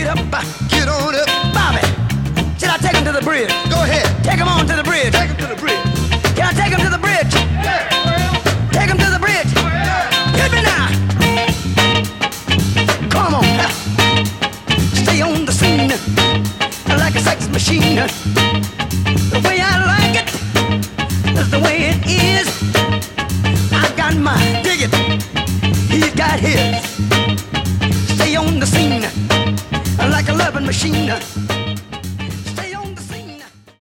up. Get on up. Bobby, should I take him to the bridge? Go ahead. Take him on to the bridge. Take him to the bridge. Can I take him to the bridge? Take him to the bridge. Hit me now. Come on. Stay on the scene like a sex machine. The way I like it is the way it is.